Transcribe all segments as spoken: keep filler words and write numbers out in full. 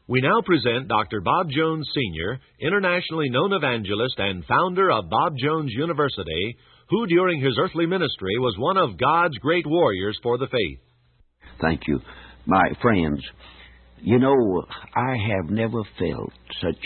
We now present Doctor Bob Jones, Senior, internationally known evangelist and founder of Bob Jones University, who during his earthly ministry was one of God's great warriors for the faith. Thank you. My friends, you know, I have never felt such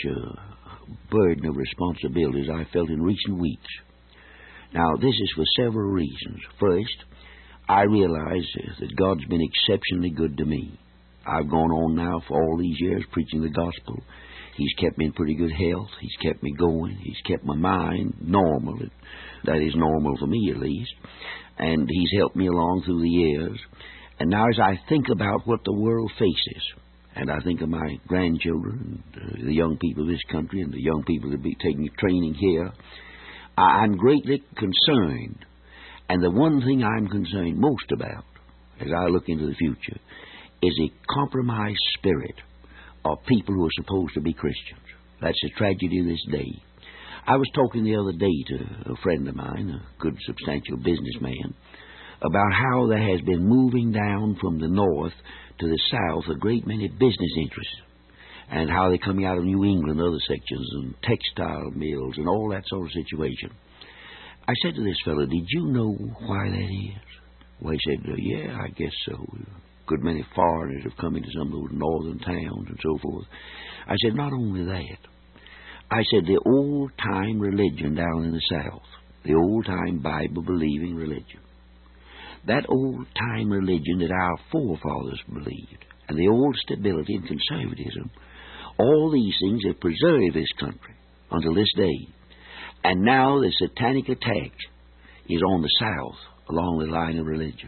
a burden of responsibility as I felt in recent weeks. Now, this is for several reasons. First, I realize that God's been exceptionally good to me. I've gone on now for all these years preaching the gospel. He's kept me in pretty good health. He's kept me going. He's kept my mind normal. That is normal for me, at least. And He's helped me along through the years. And now as I think about what the world faces, and I think of my grandchildren, and the young people of this country, and the young people that be taking training here, I'm greatly concerned. And the one thing I'm concerned most about, as I look into the future, is a compromised spirit of people who are supposed to be Christians. That's the tragedy of this day. I was talking the other day to a friend of mine, a good, substantial businessman, about how there has been moving down from the north to the south a great many business interests, and how they're coming out of New England, other sections, and textile mills, and all that sort of situation. I said to this fellow, did you know why that is? Well, he said, uh, yeah, I guess so. A good many foreigners have come into some of those northern towns and so forth. I said, not only that. I said, the old-time religion down in the south, the old-time Bible-believing religion, that old-time religion that our forefathers believed, and the old stability and conservatism, all these things have preserved this country until this day. And now the satanic attack is on the south along the line of religion.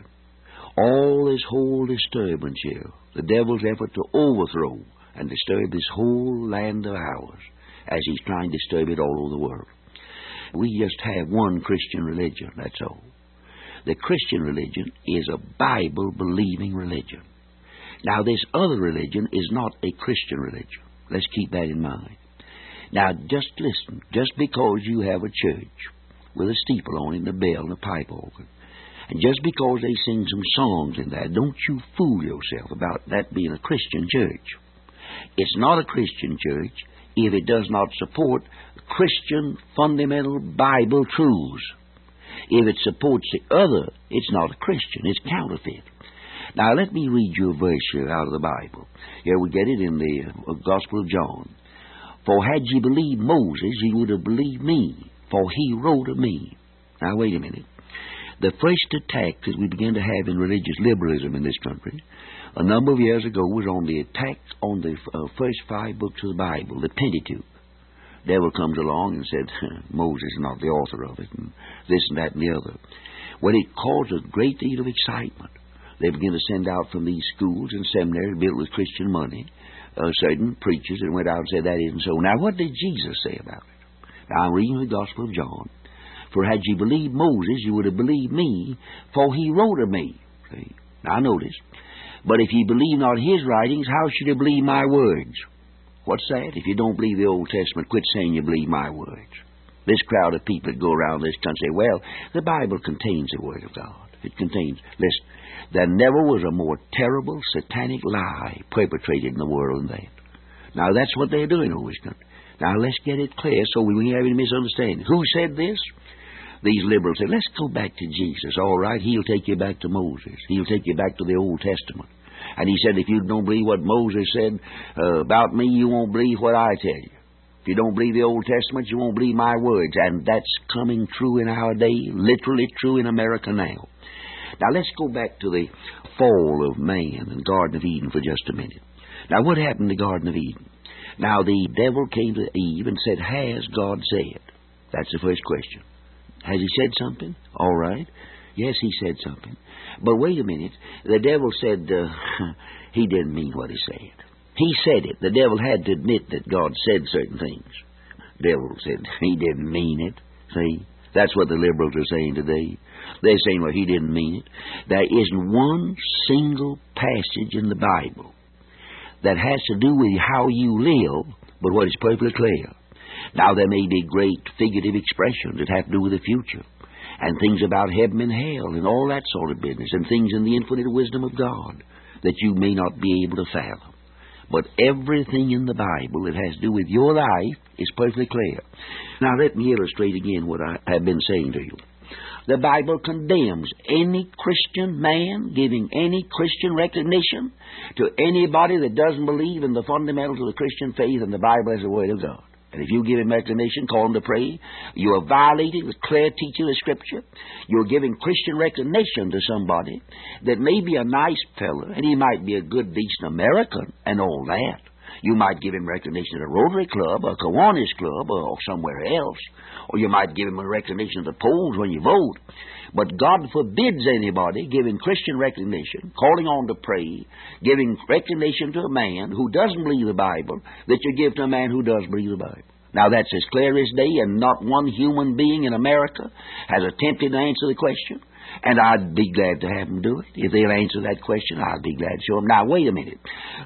All this whole disturbance here, the devil's effort to overthrow and disturb this whole land of ours, as he's trying to disturb it all over the world. We just have one Christian religion, that's all. The Christian religion is a Bible-believing religion. Now, this other religion is not a Christian religion. Let's keep that in mind. Now, just listen. Just because you have a church with a steeple on it and a bell and a pipe organ, and just because they sing some songs in that, don't you fool yourself about that being a Christian church. It's not a Christian church if it does not support Christian fundamental Bible truths. If it supports the other, it's not a Christian. It's counterfeit. Now, let me read you a verse here out of the Bible. Here we get it in the uh, Gospel of John. For had ye believed Moses, ye would have believed me, for he wrote of me. Now, wait a minute. The first attack that we began to have in religious liberalism in this country a number of years ago was on the attack on the uh, first five books of the Bible, the Pentateuch. Devil comes along and said, Moses is not the author of it, and this and that and the other. Well, it caused a great deal of excitement. They began to send out from these schools and seminaries built with Christian money uh, certain preachers that went out and said that isn't so. Now, what did Jesus say about it? Now, I'm reading the Gospel of John. For had ye believed Moses, you would have believed me, for he wrote of me. See? Now, notice. But if ye believe not his writings, how should you believe my words? What's that? If you don't believe the Old Testament, quit saying you believe my words. This crowd of people that go around this country say, well, the Bible contains the Word of God. It contains, listen, there never was a more terrible satanic lie perpetrated in the world than that. Now, that's what they're doing over this country. Now, let's get it clear so we won't have any misunderstanding. Who said this? These liberals said, let's go back to Jesus. All right, he'll take you back to Moses. He'll take you back to the Old Testament. And he said, if you don't believe what Moses said uh, about me, you won't believe what I tell you. If you don't believe the Old Testament, you won't believe my words. And that's coming true in our day, literally true in America now. Now, let's go back to the fall of man and Garden of Eden for just a minute. Now, what happened in the Garden of Eden? Now, the devil came to Eve and said, has God said? That's the first question. Has he said something? All right. Yes, he said something. But wait a minute. The devil said uh, he didn't mean what he said. He said it. The devil had to admit that God said certain things. The devil said he didn't mean it. See? That's what the liberals are saying today. They're saying, well, he didn't mean it. There isn't one single passage in the Bible that has to do with how you live, but what is perfectly clear. Now, there may be great figurative expressions that have to do with the future, and things about heaven and hell, and all that sort of business, and things in the infinite wisdom of God that you may not be able to fathom. But everything in the Bible that has to do with your life is perfectly clear. Now let me illustrate again what I have been saying to you. The Bible condemns any Christian man giving any Christian recognition to anybody that doesn't believe in the fundamentals of the Christian faith and the Bible as the Word of God. And if you give him recognition, call him to pray, you are violating the clear teaching of Scripture. You're giving Christian recognition to somebody that may be a nice fellow, and he might be a good, decent American and all that. You might give him recognition at a Rotary Club, or a Kiwanis Club, or, or somewhere else. Or you might give him a recognition at the polls when you vote. But God forbids anybody giving Christian recognition, calling on to pray, giving recognition to a man who doesn't believe the Bible, that you give to a man who does believe the Bible. Now that's as clear as day, and not one human being in America has attempted to answer the question. And I'd be glad to have them do it. If they'll answer that question, I'd be glad to show them. Now, wait a minute.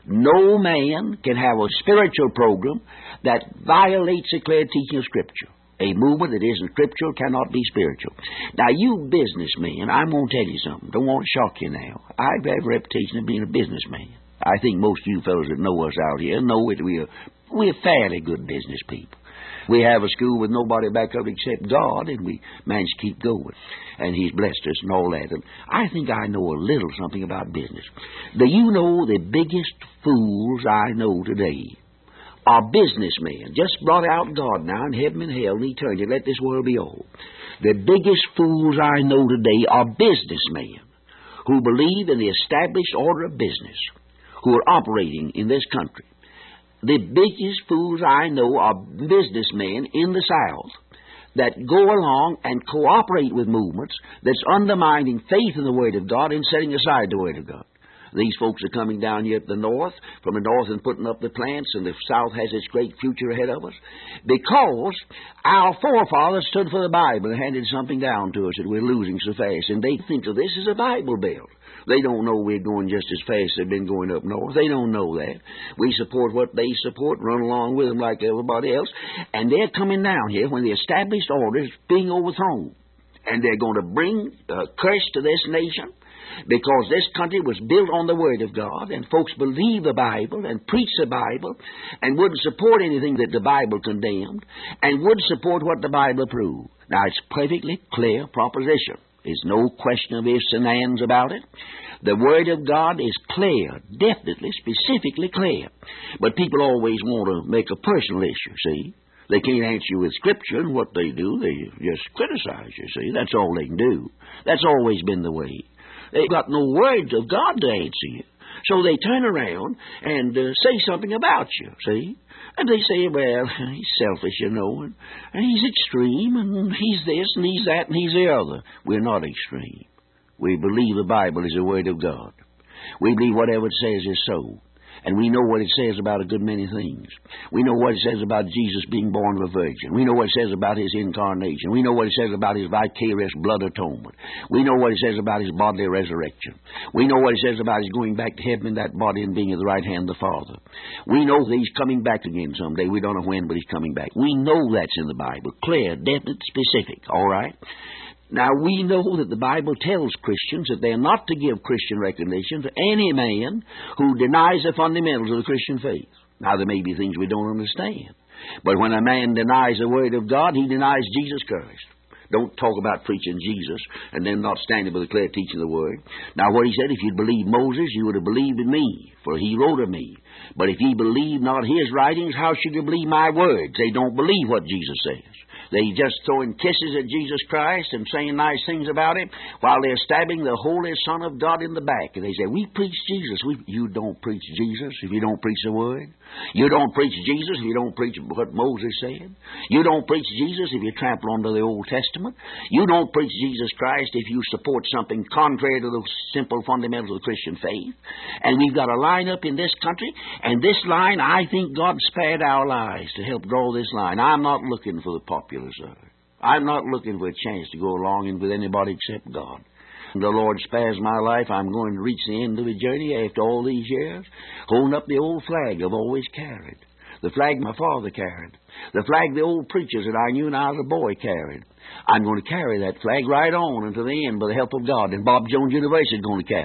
No man can have a spiritual program that violates the clear teaching of Scripture. A movement that isn't scriptural cannot be spiritual. Now, you businessmen, I'm going to tell you something. Don't want to shock you now. I have a reputation of being a businessman. I think most of you fellows that know us out here know that we're, we're fairly good business people. We have a school with nobody back up except God, and we manage to keep going. And He's blessed us and all that. And I think I know a little something about business. Do you know the biggest fools I know today are businessmen? Just brought out God now in heaven and hell and eternity. Let this world be old. The biggest fools I know today are businessmen who believe in the established order of business, who are operating in this country. The biggest fools I know are businessmen in the South that go along and cooperate with movements that's undermining faith in the Word of God and setting aside the Word of God. These folks are coming down here to the north, from the north and putting up the plants, and the south has its great future ahead of us, because our forefathers stood for the Bible and handed something down to us that we're losing so fast, and they think of this as a Bible bill. They don't know we're going just as fast as they've been going up north. They don't know that. We support what they support, run along with them like everybody else, and they're coming down here when the established order is being overthrown, and they're going to bring a curse to this nation, because this country was built on the Word of God, and folks believe the Bible and preach the Bible and wouldn't support anything that the Bible condemned and would support what the Bible approved. Now, it's a perfectly clear proposition. There's no question of ifs and ands about it. The Word of God is clear, definitely, specifically clear. But people always want to make a personal issue, see? They can't answer you with Scripture, and what they do, they just criticize you, see? That's all they can do. That's always been the way. They've got no words of God to answer you. So they turn around and uh, say something about you, see? And they say, well, he's selfish, you know, and, and he's extreme, and he's this, and he's that, and he's the other. We're not extreme. We believe the Bible is the Word of God. We believe whatever it says is so. And we know what it says about a good many things. We know what it says about Jesus being born of a virgin. We know what it says about His incarnation. We know what it says about His vicarious blood atonement. We know what it says about His bodily resurrection. We know what it says about His going back to heaven in that body and being at the right hand of the Father. We know that He's coming back again someday. We don't know when, but He's coming back. We know that's in the Bible. Clear, definite, specific. All right? Now, we know that the Bible tells Christians that they're not to give Christian recognition to any man who denies the fundamentals of the Christian faith. Now, there may be things we don't understand. But when a man denies the Word of God, he denies Jesus Christ. Don't talk about preaching Jesus and then not standing by the clear teaching of the Word. Now, what he said, if you'd believed Moses, you would have believed in me, for he wrote of me. But if ye believe not his writings, how should you believe my words? They don't believe what Jesus says. They just throwing kisses at Jesus Christ and saying nice things about Him while they're stabbing the Holy Son of God in the back. And they say, we preach Jesus. We, you don't preach Jesus if you don't preach the Word. You don't preach Jesus if you don't preach what Moses said. You don't preach Jesus if you trample onto the Old Testament. You don't preach Jesus Christ if you support something contrary to the simple fundamentals of the Christian faith. And we've got a line up in this country, and this line, I think God spared our lives to help draw this line. I'm not looking for the popular side. I'm not looking for a chance to go along in with anybody except God. The Lord spares my life. I'm going to reach the end of the journey after all these years, holding up the old flag I've always carried. The flag my father carried. The flag the old preachers that I knew when I was a boy carried. I'm going to carry that flag right on until the end by the help of God. And Bob Jones University is going to carry it.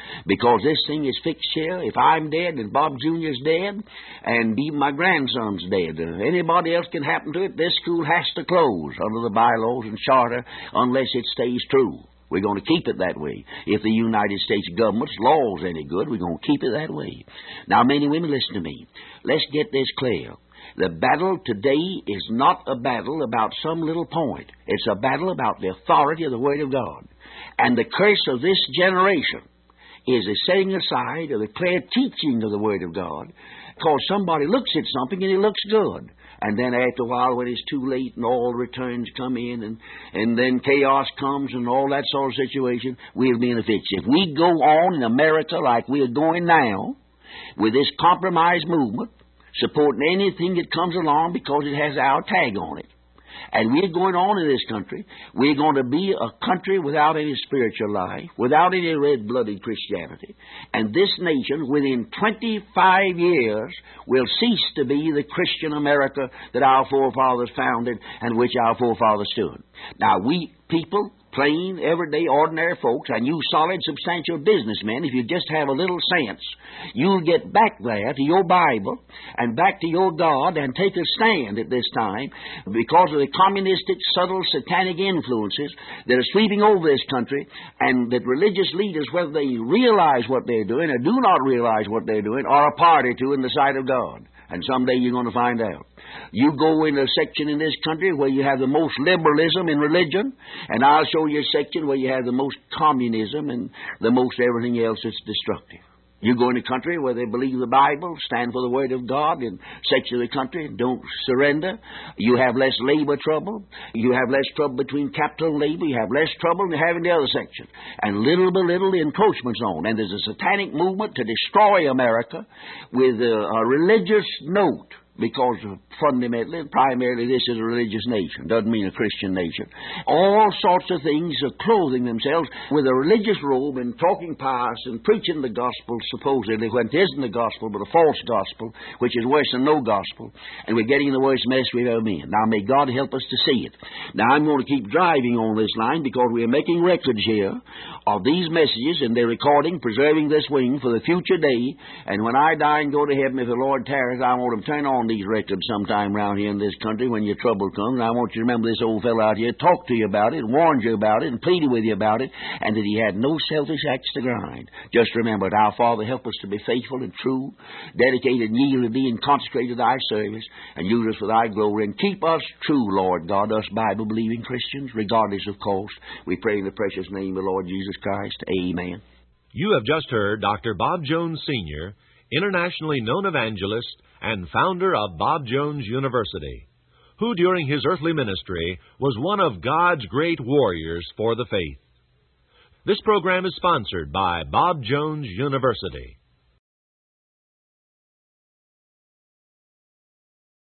because this thing is fixed here. If I'm dead and Bob Junior's dead and even my grandson's dead, if anybody else can happen to it, this school has to close under the bylaws and charter unless it stays true. We're going to keep it that way. If the United States government's law is any good, we're going to keep it that way. Now, men and women, listen to me. Let's get this clear. The battle today is not a battle about some little point. It's a battle about the authority of the Word of God. And the curse of this generation is the setting aside of the clear teaching of the Word of God, because somebody looks at something and it looks good. And then after a while, when it's too late and all returns come in and, and then chaos comes and all that sort of situation, we'll be in a fix. If we go on in America like we're going now, with this compromise movement, supporting anything that comes along because it has our tag on it, and we're going on in this country, we're going to be a country without any spiritual life, without any red-blooded Christianity. And this nation, within twenty-five years, will cease to be the Christian America that our forefathers founded and which our forefathers stood. Now, we people, plain, everyday, ordinary folks, and you solid, substantial businessmen, if you just have a little sense, you'll get back there to your Bible and back to your God and take a stand at this time because of the communistic, subtle, satanic influences that are sweeping over this country, and that religious leaders, whether they realize what they're doing or do not realize what they're doing, are a party to in the sight of God. And someday you're going to find out. You go in a section in this country where you have the most liberalism in religion, and I'll show you a section where you have the most communism and the most everything else that's destructive. You go in a country where they believe the Bible, stand for the Word of God, in section of the country, don't surrender. You have less labor trouble. You have less trouble between capital and labor. You have less trouble than you have in the other section. And little by little, the encroachment's on. And there's a satanic movement to destroy America with a, a religious note. Because fundamentally and primarily this is a religious nation. Doesn't mean a Christian nation. All sorts of things are clothing themselves with a religious robe and talking pious and preaching the gospel supposedly when it isn't the gospel but a false gospel, which is worse than no gospel. And we're getting in the worst mess we've ever been. Now may God help us to see it. Now I'm going to keep driving on this line because we're making records here of these messages, and they're recording, preserving this wing for the future day. And when I die and go to heaven, if the Lord tarries, I want to turn on these records sometime around here in this country when your trouble comes. And I want you to remember this old fellow out here talked to you about it, warned you about it, and pleaded with you about it, and that he had no selfish axe to grind. Just remember it. Our Father, help us to be faithful and true, dedicated and yielded to thee, and consecrated to thy service, and use us for thy glory, and keep us true, Lord God, us Bible-believing Christians, regardless of cost. We pray in the precious name of the Lord Jesus Christ. Amen. You have just heard Doctor Bob Jones, Senior, internationally known evangelist and founder of Bob Jones University, who during his earthly ministry was one of God's great warriors for the faith. This program is sponsored by Bob Jones University.